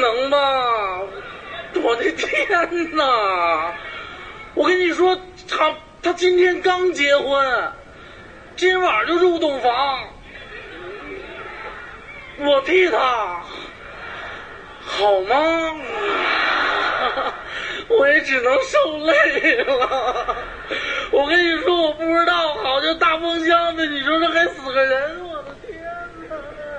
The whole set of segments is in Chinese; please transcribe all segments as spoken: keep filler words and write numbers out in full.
能吧？我的天哪！我跟你说，他他今天刚结婚，今晚就入洞房，我替他，好吗？我也只能受累了。我跟你说，我不知道，好像大风箱子，你说这还死个人，我的天哪！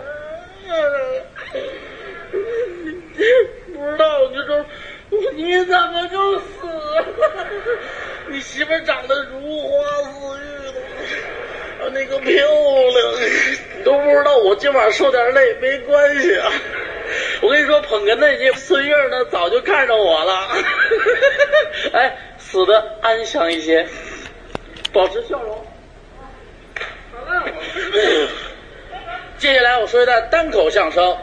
不知道，你说你怎么就死了？你媳妇长得如花似玉的，那个漂亮，你都不知道。我今晚受点累没关系啊。我跟你说，捧哏那些孙月呢，早就看上我了。哎，死的安详一些，保持笑容。好了，接下来我说一段单口相声。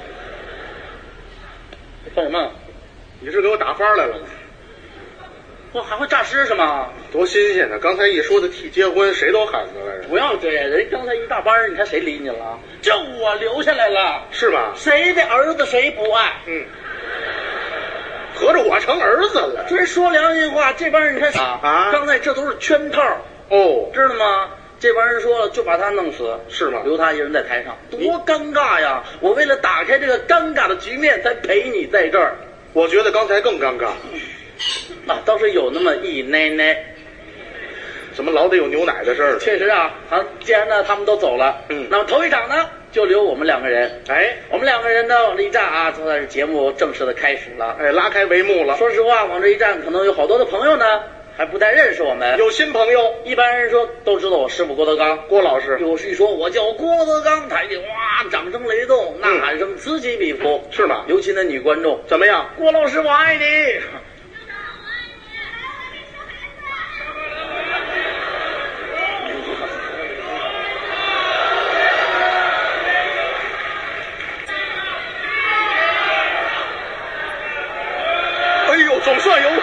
干什么？ 你是给我打翻来了吗？ 我还会诈尸是吗？ 多新鲜呢！刚才一说的替结婚，谁都喊出来了。 不要这样，人刚才一大班人，你看谁理你了？就我留下来了， 是吗？ 谁的儿子谁不爱？ 嗯，合着我成儿子了。 这说良心话，这帮人你看啊啊！刚才这都是圈套哦， 知道吗？这帮人说了，就把他弄死， 是吗？ 留他一人在台上，多尴尬呀！我为了打开这个尴尬的局面，才陪你在这儿。 我觉得刚才更尴尬。 啊，倒是有那么一奶奶。 怎么老得有牛奶的事儿？ 确实啊，啊，既然呢他们都走了， 嗯， 那么头一场呢就留我们两个人。 哎， 我们两个人呢往这一站啊，就算是节目正式的开始了。 哎，拉开帷幕了。 说实话，往这一站，可能有好多的朋友呢还不太认识我们， 有新朋友。 一般人说都知道我师傅郭德纲， 郭老师。 有一说我叫郭德纲，台底哇掌声雷动，呐喊声此起彼伏， 是吗？ 尤其那女观众怎么样？ 郭老师我爱你。 哎呦，总算有我。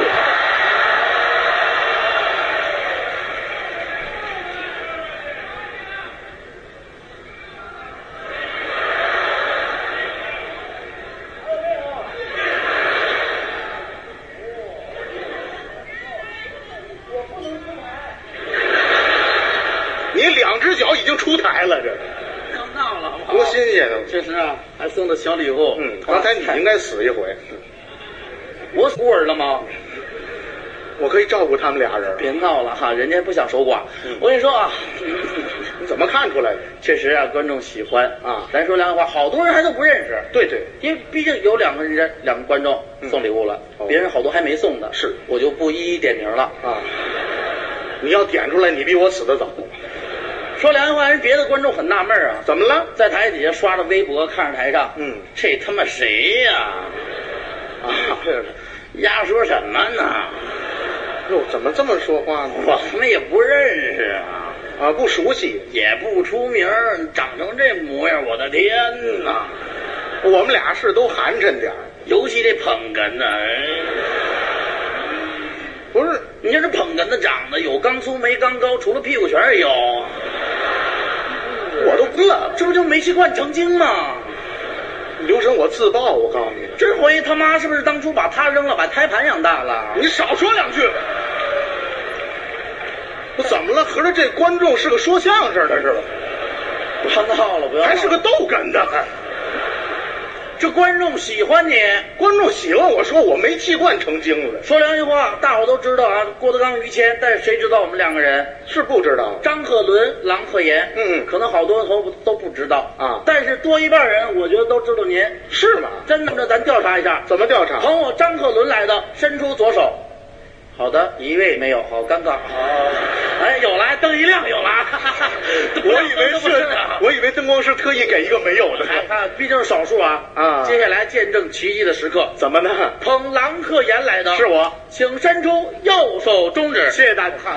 你两只脚已经出台了，这刚到了，好不好？ 多新鲜啊！ 确实啊，还送的小礼物。 嗯，刚才你应该死一回。 我孤儿了吗？ 我可以照顾他们俩人。 别闹了哈，人家不想守寡。 嗯、 我跟你说啊， 你怎么看出来的？ 确实啊，观众喜欢啊。 咱说良心话，好多人还都不认识。 对对， 因为毕竟有两个人，两个观众送礼物了， 嗯、 别人好多还没送的。 是， 我就不一一点名了啊。你要点出来，你比我死得早。 说良心话，人别的观众很纳闷啊， 怎么了？ 在台底下刷着微博，看着台上， 嗯， 这他妈谁呀？啊，丫说什么呢？ 哟，怎么这么说话呢？ 我他妈也不认识啊， 啊，不熟悉， 也不出名，长成这模样，我的天哪！ 我们俩是都寒碜点儿， 尤其这捧哏呢， 不是， 你这是捧哏的长得有刚粗没刚高，除了屁股全是腰， 我都困了， 这不就煤气罐成精吗？ 留神我自爆！我告诉你， 这回他妈是不是当初把他扔了，把胎盘养大了？ 你少说两句。我怎么了？合着这观众是个说相声的，是吧？ 不要闹了，不要闹了， 还是个逗哏的。 这观众喜欢你， 观众喜欢我说我煤气罐成精了。 说良心话，大伙都知道啊，郭德纲、于谦，但是谁知道我们两个人？ 是不知道。 张鹤伦、郎鹤炎， 嗯， 可能好多都都不知道啊， 但是多一半人，我觉得都知道您。 是吗？ 真的，那咱调查一下。 怎么调查？ 朋友张鹤伦来的，伸出左手。好的，一位没有，好尴尬。好，哎，有了，灯一亮，有了。 我以为是，我以为灯光师特意给一个没有的。 看看，毕竟是少数啊。 啊， 接下来见证奇迹的时刻， 怎么呢？ 捧郎鹤炎来的是我， 请伸出右手中指。 谢谢大家。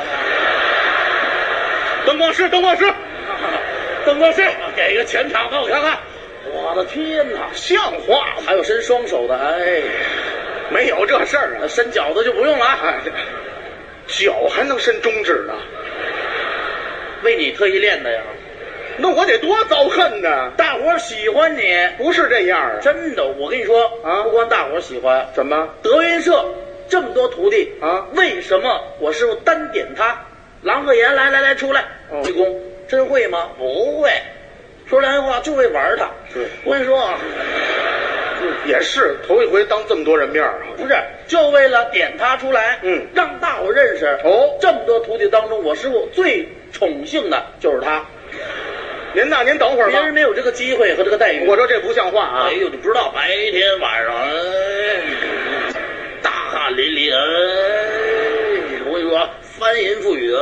灯光师，灯光师， 灯光师，给个全场给我看看。我的天哪， 像话！ 还有伸双手的，哎。 没有这事儿啊， 伸脚的就不用了啊， 哎，脚还能伸中指呢？ 为你特意练的呀。 那我得多遭恨呢！ 大伙儿喜欢你， 不是这样啊！ 真的，我跟你说啊， 不光大伙儿喜欢， 怎么德云社这么多徒弟啊？为什么我师傅单点他？郎鹤炎，来来来，出来！ 哦， 济公真会吗？不会，说良心话就会玩他。 是， 我跟你说啊， 也是头一回当这么多人面啊， 不是就为了点他出来， 嗯， 让大伙认识哦。 这么多徒弟当中，我师傅最宠幸的就是他。 您呐，您等会儿吧， 别人没有这个机会和这个待遇。 我说这不像话啊！ 哎呦，你不知道，白天晚上，哎，大汗淋漓，哎，我跟你说，翻云覆雨，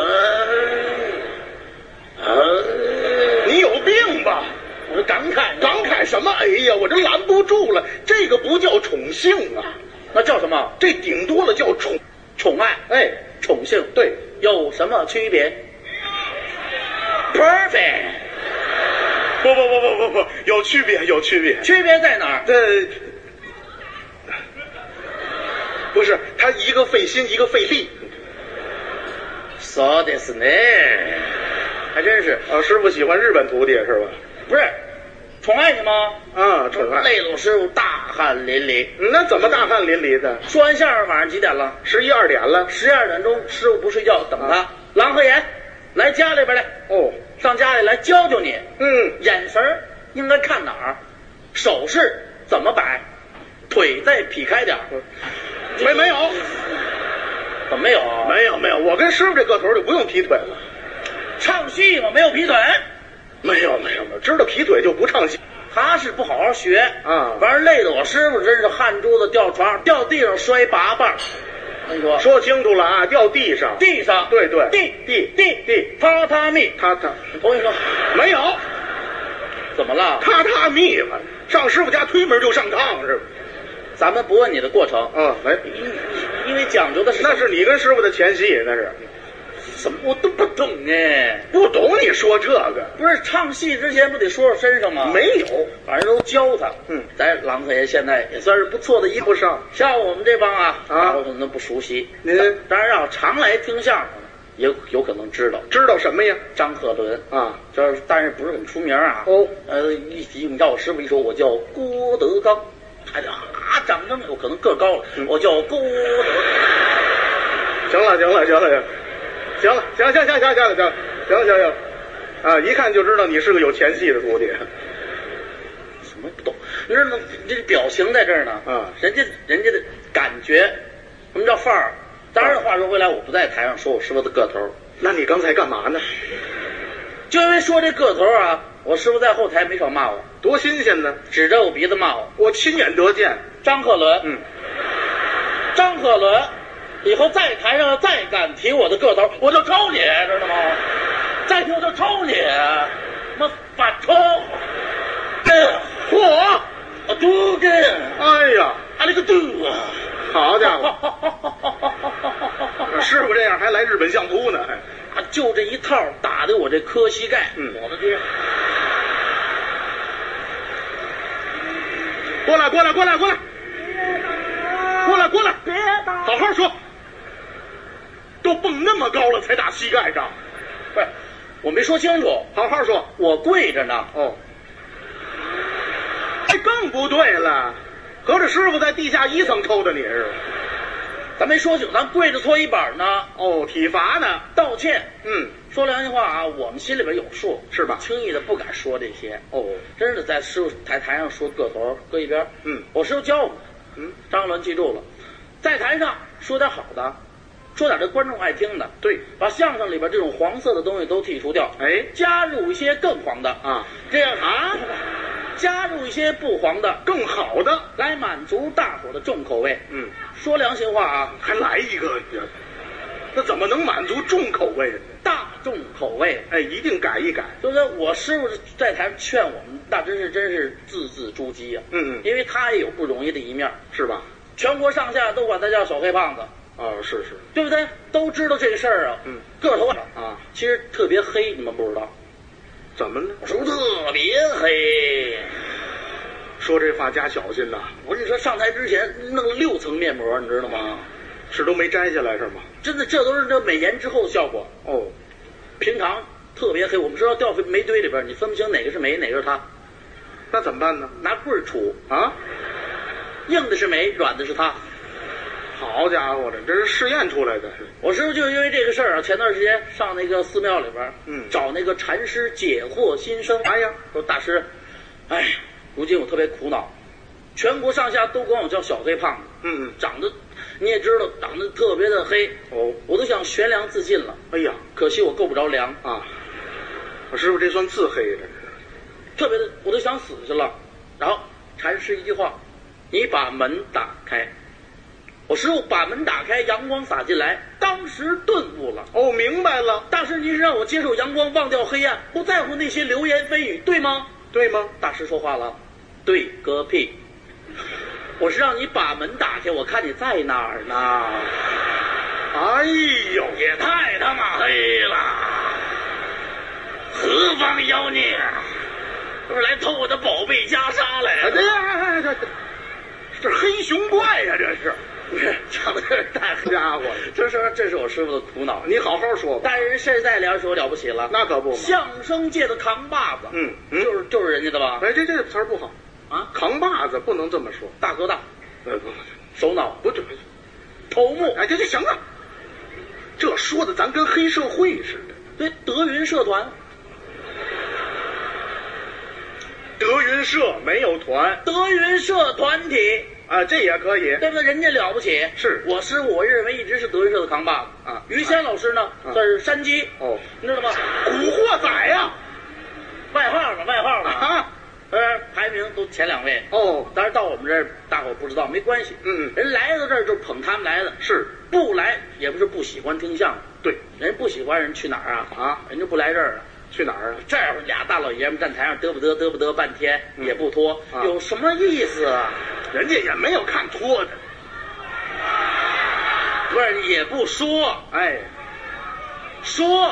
哎， 你有病吧？ 我感慨感慨什么？哎呀，我这拦不住了，这个不叫宠幸啊， 那叫什么？ 这顶多了叫宠宠爱， 哎， 宠幸， 对， 有什么区别 ？Perfect。 不不不不不不，有区别，有区别。 区别在哪儿？ 这不是他一个费心，一个费力。 そうですね，还真是。 啊，师傅喜欢日本徒弟是吧？ 不是，宠爱你吗？ 啊，宠爱。 累了我师傅大汗淋漓。 那怎么大汗淋漓的？ 说完相声晚上几点了？ 十一二点了。 十二点钟，师傅不睡觉，等他。郎鹤炎，来家里边来。 哦。 上家里来教教你， 嗯， 眼神应该看哪儿，手势怎么摆，腿再劈开点儿。 没没有， 怎么没有？ 没有没有，我跟师傅这个头就不用劈腿了。 唱戏嘛，没有劈腿？ 没有没有没有，知道劈腿就不唱戏。 他是不好好学啊， 完了累的我师傅真是汗珠子掉床上，掉地上摔八瓣。你说说清楚了啊，掉地上， 地上， 对对， 地地地地，榻榻米， 榻榻， 我跟你说， 没有， 怎么了？ 榻榻米嘛，上师傅家推门就上炕是吧？ 咱们不问你的过程， 嗯，没， 因为讲究的是， 那是你跟师傅的前戏，那是。 什么我都不懂哎， 不懂你说这个？ 不是唱戏之前不得说说身上吗？ 没有， 反正都教他。 嗯， 咱郎鹤炎现在也算是不错的一不上。 像我们这帮啊啊， 我可能不熟悉。 您当然要常来听相声，也有可能知道。 知道什么呀？ 张鹤伦啊， 就是但是不是很出名啊。 哦， 呃，一提你叫我师傅一说，我叫郭德纲，还得啊长这么有可能个高了， 嗯、 我叫郭德。 行了行了行了行。行了，行行行行行行行行行行，啊，一看就知道你是个有前戏的徒弟。 什么不懂？你知道这表情在这儿呢， 啊， 人家人家的感觉，什么叫范儿？当然话说回来，我不在台上说我师傅的个头， 那你刚才干嘛呢？ 就因为说这个头啊，我师傅在后台没少骂我， 多新鲜呢！ 指着我鼻子骂我， 我亲眼得见。 张鹤伦， 嗯， 张鹤伦。以后在台上再敢提我的个头，我就抽你，知道吗？再提我就抽你，妈反抽！ 嚯！ 啊，嘟根！ 哎呀， 啊那个嘟啊！ 好家伙！师傅这样还来日本相扑呢？ 啊，就这一套打的我这磕膝盖， 嗯， 我的天！ 过来，过来，过来，过来！过来，过来！ 别打！ 好好说。都蹦那么高了才打膝盖上， 不是，我没说清楚， 好好说。 我跪着呢。 哦，哎，更不对了，合着师傅在地下一层抽的你是吧？ 咱没说清，咱跪着搓衣板呢。 哦，体罚呢？ 道歉。 嗯， 说良心话啊，我们心里边有数， 是吧？ 轻易的不敢说这些。 哦， 真是在师傅台台上说个头搁一边。 嗯， 我师傅教我们。 嗯， 张鹤伦记住了，在台上说点好的。说点这观众爱听的， 对， 把相声里边这种黄色的东西都剔除掉， 哎， 加入一些更黄的啊， 这样啊，加入一些不黄的、 更好的， 来满足大伙的重口味。 嗯， 说良心话啊， 还来一个，那怎么能满足重口味呢？ 大众口味， 哎，一定改一改。 就是我师傅在台上劝我们，那真是真是字字珠玑呀、啊。 嗯嗯， 因为他也有不容易的一面， 是吧？ 全国上下都管他叫小黑胖子。 哦，是是， 对不对？都知道这个事儿啊。 嗯， 个头啊， 其实特别黑，你们不知道？ 怎么了？ 我说特别黑。 说这话加小心呐！ 我跟你说，上台之前弄了六层面膜，你知道吗？ 是都没摘下来是吗？ 真的，这都是这美颜之后的效果。 哦， 平常特别黑。我们知道掉煤堆里边，你分不清哪个是煤，哪个是它， 那怎么办呢？ 拿棍儿杵啊， 硬的是煤，软的是它。 好家伙的，这是试验出来的。 我师傅就因为这个事儿啊，前段时间上那个寺庙里边， 嗯， 找那个禅师解惑心声。 哎呀， 说大师，哎，如今我特别苦恼，全国上下都管我叫小黑胖子， 嗯嗯， 长得你也知道，长得特别的黑， 哦， 我都想悬梁自尽了。 哎呀， 可惜我够不着梁啊，我师傅这算自黑的， 特别的，我都想死去了。然后禅师一句话，你把门打开。我师傅把门打开，阳光洒进来，当时顿悟了。 哦，明白了。 大师，您是让我接受阳光，忘掉黑暗，不在乎那些流言蜚语，对吗？ 对吗？ 大师说话了，对个屁！我是让你把门打开，我看你在哪儿呢。 哎呦， 也太他妈黑了！何方妖孽？不是来偷我的宝贝袈裟来了？ 这这这这黑熊怪呀、啊，这是。 不是，长得有点太黑家伙， 这是这是我师傅的苦恼。 你好好说吧。 但是现在来说了不起了， 那可不嘛。 相声界的扛把子， 嗯，嗯就是就是人家的吧？ 哎，这这词儿不好啊， 扛把子不能这么说。 大哥大， 呃不， 首脑不对， 头目。 哎，这这行了，这说的咱跟黑社会似的。 对，德云社团， 德云社没有团， 德云社团体。 啊，这也可以， 对不对？人家了不起， 是我师傅，我认为一直是德云社的扛把子啊。 于谦老师呢， 啊、 算是山鸡哦， 你知道吗？ 古惑仔呀， 外号嘛，外号嘛啊， 呃，排名都前两位哦。 当然到我们这儿，大伙不知道没关系， 嗯， 人来到这儿就捧他们来的， 是不来也不是不喜欢听相声， 对， 人不喜欢人去哪儿啊？ 啊， 人就不来这儿了。 去哪儿啊？ 这儿俩大老爷们站台上嘚不嘚嘚不嘚半天、 嗯、 也不脱、 啊， 有什么意思啊？ 人家也没有看脱的， 不是也不说， 哎， 说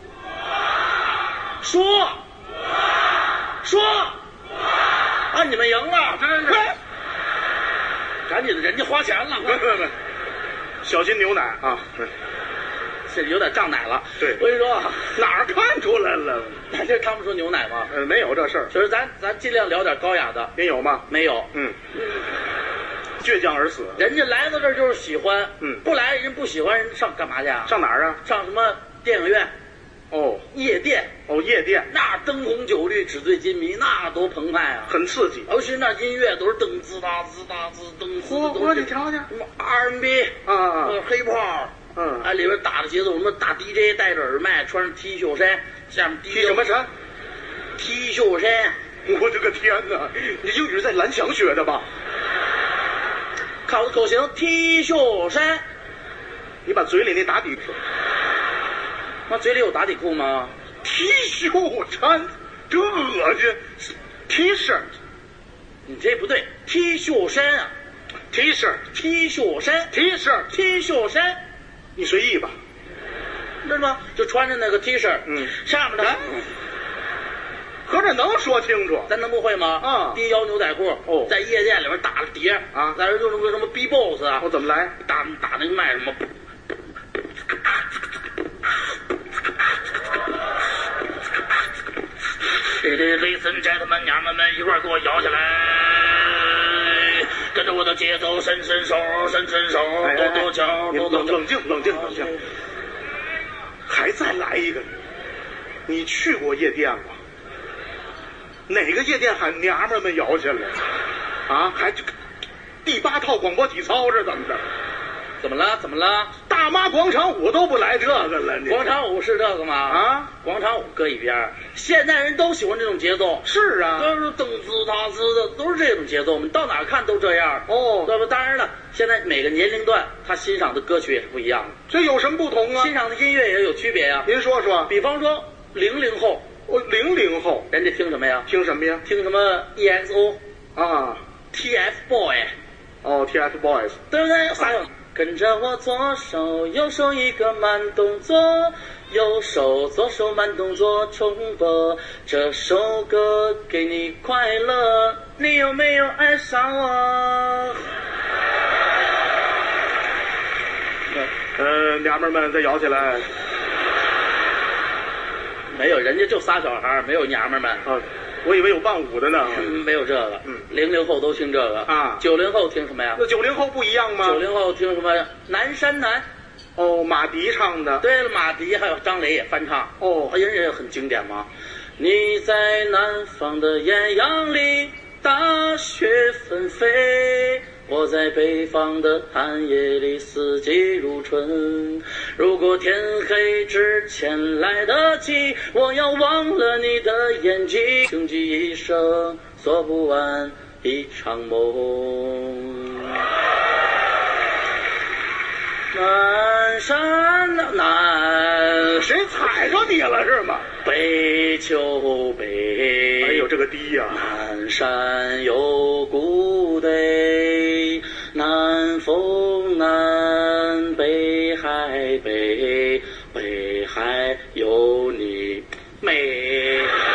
说说啊！你们赢了， 这这赶紧的，人家花钱了， 不不不，小心牛奶啊！ 这有点胀奶了。 对， 我跟你说， 哪儿看出来了？ 这他们说牛奶吗？ 呃，没有这事儿。 就是咱咱尽量聊点高雅的。 您有吗？ 没有。 嗯。倔强而死。 人家来到这儿就是喜欢， 嗯， 不来人不喜欢人上干嘛去啊？ 上哪儿啊？ 上什么电影院？ 哦， 夜店。 哦，夜店。 那灯红酒绿、纸醉金迷，那多澎湃啊！ 很刺激。 尤其那音乐都是噔滋哒滋哒滋噔滋。 我我你瞧瞧， 什么 R and B 啊啊， 黑炮。 嗯， 啊，里边打的节奏，什么大 D J 戴着耳麦，穿着 T 恤衫，下面 T 什么衫 ？T 恤衫。 我的个天哪！你英语在蓝翔学的吧？ 看我的口型 ，T 恤衫。 你把嘴里那打底裤， 那嘴里有打底裤吗 ？T 恤衫，这恶心。T 恤， 你这不对 ，T 恤衫啊。 T 恤 T 恤衫 T 恤 T 恤衫， 你随意吧， 知道吗？就穿着那个 T 恤， 嗯， 上面的， 合着能说清楚？ 咱能不会吗？ 啊， 低腰牛仔裤， 哦， 在夜店里边打了碟啊， 在这用什么什么 B-box 啊？ 我怎么来？ 打打那个麦什么？这这，ladies and gentlemen，娘们们一块儿给我摇起来，跟着我的节奏，伸伸手，伸伸手，跺跺脚，跺跺脚。 冷静，冷静，冷静。还再来一个，你去过夜店吗？哪个夜店喊娘们们摇起来？啊，还第八套广播体操是怎么着？ 怎么了？怎么了？ 大妈广场舞都不来这个了，你广场舞是这个吗？ 啊， 广场舞搁一边，现在人都喜欢这种节奏。 是啊， 都是噔滋哒滋的，都是这种节奏。你到哪儿看都这样。 哦， 对吧？当然了，现在每个年龄段他欣赏的歌曲也是不一样的。 这有什么不同啊？ 欣赏的音乐也有区别呀。 您说说。 比方说零零后， 我零零后， 人家听什么呀？ 听什么呀？ 听什么 E X O 啊 ，T F Boy， 哦 ，T F Boys， 对不对？啥有？跟着我左手右手一个慢动作，右手左手慢动作重播这首歌给你快乐，你有没有爱上我？ 呃，娘们们再摇起来。 没有，人家就仨小孩，没有娘们们。 啊，我以为有伴舞的呢。 嗯，没有这个。 嗯， 零零后都听这个啊， 九零后听什么呀？ 那九零后不一样吗？ 九零后听什么呀？南山南。 哦，马迪唱的。 对了，马迪还有张磊也翻唱。 哦， 人家也很经典嘛。你在南方的艳阳里，大雪纷飞。我在北方的寒夜里，四季如春。如果天黑之前来得及，我要忘了你的眼睛，穷极一生做不完一场梦。南山南， 谁踩着你了是吗？ 北秋北， 哎呦，这个低呀、 啊！南山有古堆，南风南，北海北，北海有你美。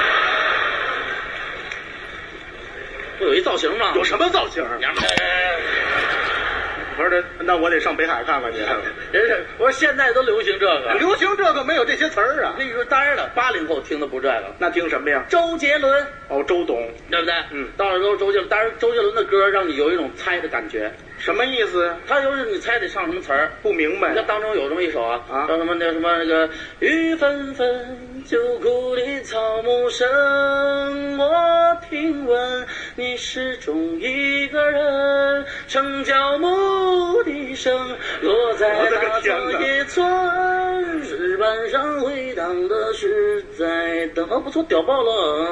我有一造型吗？ 有什么造型？ 娘们。 不是，那我得上北海看看去。 人是，我说现在都流行这个， 流行这个没有这些词儿啊。 我跟你说，当然了，八零后听的不是这个， 那听什么呀？ 周杰伦。 哦，周董， 对不对？ 嗯， 到了周周杰伦，当然周杰伦的歌让你有一种猜的感觉。 什么意思？ 他就是你猜得唱什么词儿， 不明白。 那当中有这么一首啊， 啊， 叫什么那什么那个雨纷纷，旧故里草木深，我听闻你始终一个人，城郊牧笛声落在大草野村，石板上回荡的是在等，哦，不错，屌爆了。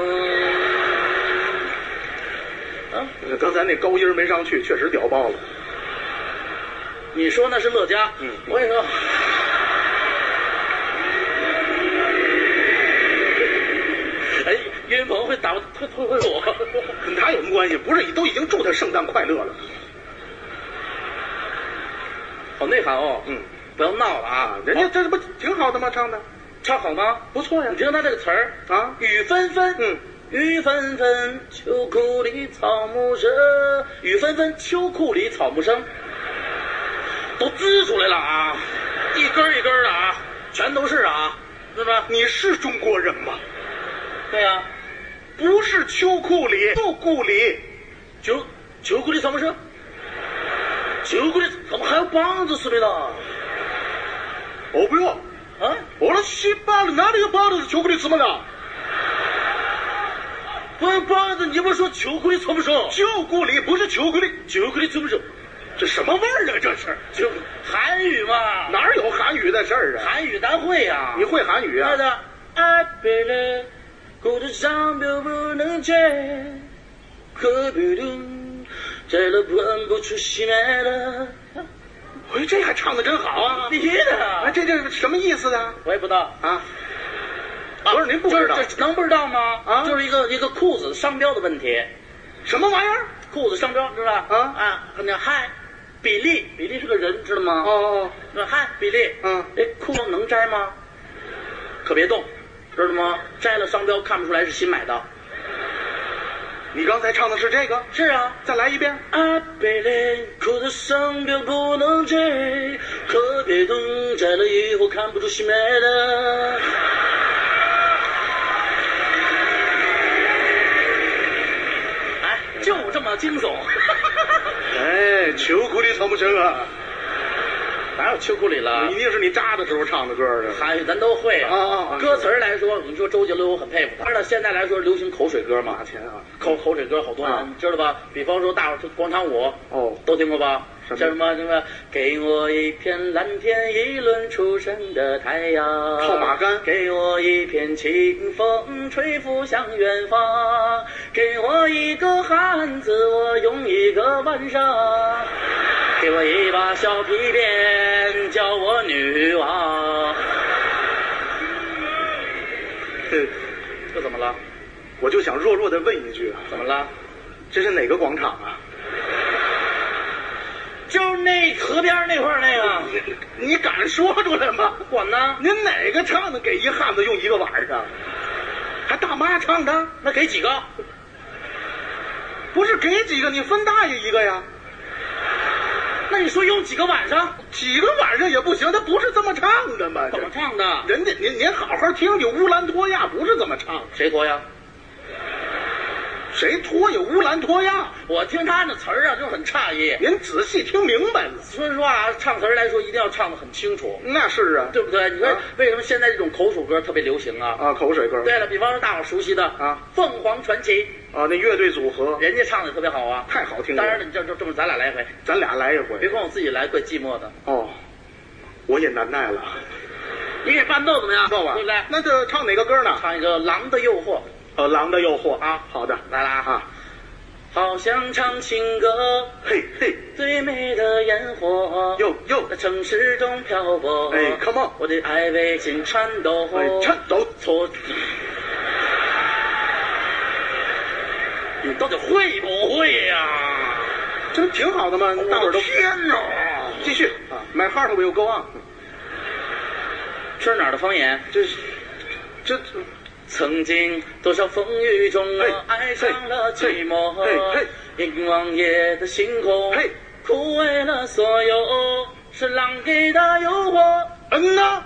啊， 刚才那高音没上去，确实屌爆了。 你说那是乐嘉， 嗯， 我跟你说，哎，岳云鹏会打会会会我， 跟他有什么关系？不是，都已经祝他圣诞快乐了。 好内涵哦， 嗯， 不要闹了啊！ 人家这不挺好的吗？唱的唱好吗？ 不错呀。 你听他这个词儿啊， 雨纷纷， 嗯。 雨纷纷，秋裤里草木深。雨纷纷，秋裤里草木生，都滋出来了啊！一根一根的啊，全都是啊，是吧？ 你是中国人吗？ 对呀、啊， 不是秋裤里，秋裤里， 秋秋裤里草木生，秋裤里怎么还有棒子似的呢？ 哦不要啊！ 我的西巴了，哪里有棒子是秋裤里怎么的？ 不是棒子，你不说秋裤里草木生？ 秋裤里不是秋裤里， 秋裤里草木生， 这什么味儿啊？这是就韩语嘛？ 哪有韩语的事儿啊？ 韩语咱会呀、啊， 你会韩语啊？ 对的。爱别了，孤独上表不能追，可不懂，摘了喷不出熄灭了。 喂，这还唱的真好啊！ 必须的。 哎，这这什么意思呢？ 我也不知道啊。不是您不知道， 这能不知道吗？ 啊， 就是一个一个裤子商标的问题。 什么玩意儿？ 裤子商标知道吧？ 啊啊，那嗨，比利，比利是个人，知道吗？ 哦哦， 那嗨，比利， 嗯， 这裤子能摘吗？可别动，知道吗？摘了商标看不出来是新买的。 你刚才唱的是这个？ 是啊， 再来一遍。 啊，比利，裤子商标不能摘，可别动，摘了以后看不出新买的。就这么惊悚。 哎，秋裤里草木生啊， 哪有秋裤里了？ 一定是你扎的时候唱的歌的。 韩语咱都会啊。 啊啊！ 歌词来说，你说周杰伦我很佩服他。当然了，现在来说流行口水歌嘛， 钱啊， 口口水歌好多人、啊、知道吧？比方说大伙广场舞， 哦， 都听过吧？ 什么叫什么什么？给我一片蓝天，一轮初升的太阳。 套马杆。 给我一片清风，吹拂向远方。给我一个汉子，我用一个晚上。给我一把小皮鞭，叫我女王。这怎么了？ 我就想弱弱的问一句， 怎么了？ 这是哪个广场啊？ 就是那河边那块儿那个。 你, 你敢说出来吗？ 管呢？ 您哪个唱的给一汉子用一个晚上？还大妈唱的？ 那给几个？ 不是给几个，你分大爷一个呀。 那你说用几个晚上？ 几个晚上也不行，他不是这么唱的吗？ 怎么唱的？ 人家您您好好听听，乌兰托娅不是这么唱。 谁脱呀？ 谁脱呀？乌兰托娅。 我听他那词儿啊，就很诧异。 您仔细听明白了。 说实话，唱词儿来说，一定要唱得很清楚。 那是啊， 对不对？你说、 啊、 为什么现在这种口述歌特别流行啊？ 啊，口水歌。 对了，比方说大伙熟悉的啊， 凤凰传奇啊，那乐队组合， 人家唱的特别好啊， 太好听了。 当然了，你这这这么咱俩来一回， 咱俩来一回， 别光我自己来，怪寂寞的。 哦，我也难耐了。 你给伴奏怎么样？ 奏啊， 对不对？ 那就唱哪个歌呢？ 唱一个《狼的诱惑》。 呃，狼的诱惑啊， 好的， 来了啊。 啊好想唱情歌， 嘿嘿， 最美的烟火， 哟哟， 在城市中漂泊。 哎 ，come on， 我的爱为心颤抖， 哎，颤抖， 错。你到底会不会呀、啊？ 这挺好的嘛，大伙儿都。 天哪！ 继续啊 ，My heart will go on。 这是哪儿的方言？ 这是，这。 曾经多少风雨中，我爱上了寂寞。迎往夜的星空，枯萎了所有，是狼给的诱惑。 嗯呐，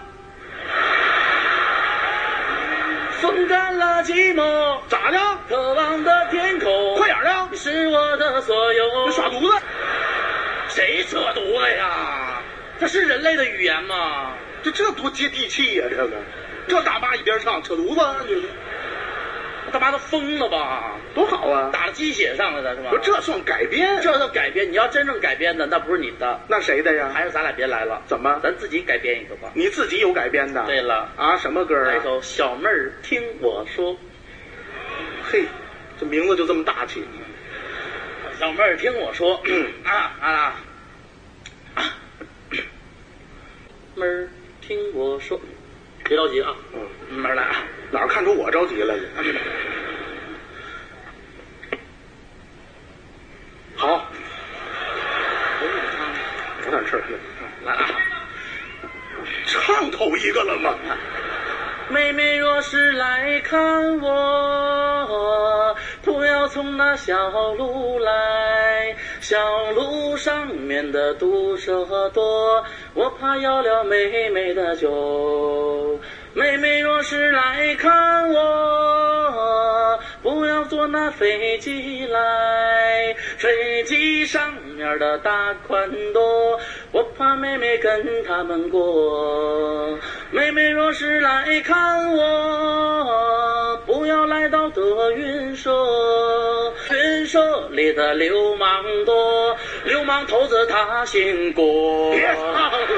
风干了寂寞， 咋的？ 渴望的天空， 快点的！ 你是我的所有。 你耍犊子？ 谁扯犊子呀？这是人类的语言吗？ 这这多接地气呀、啊！这个。这大妈一边唱扯犊子， 大妈都疯了吧？ 多好啊！ 打了鸡血上来的是吧？ 不，这算改编， 这叫改编。你要真正改编的，那不是你的， 那谁的呀？ 还是咱俩别来了。 怎么？ 咱自己改编一个吧。 你自己有改编的？ 对了啊，什么歌啊？ 来一首《小妹儿听我说》。 嘿，这名字就这么大气。 小妹儿听我说，嗯、啊啊啊！妹儿听我说。别着急啊， 嗯， 慢慢来啊。 哪儿看出我着急来了？好，我点吃了， 来了， 唱头一个了吗？ 妹妹若是来看我，不要从那小路来，小路上面的毒蛇多，我怕要了妹妹的酒。妹妹若是来看我，不要坐那飞机来，飞机上面的大款多，我怕妹妹跟他们过。妹妹若是来看我，不要来到德云社，云社里的流氓多，流氓头子他姓郭。 别唱了，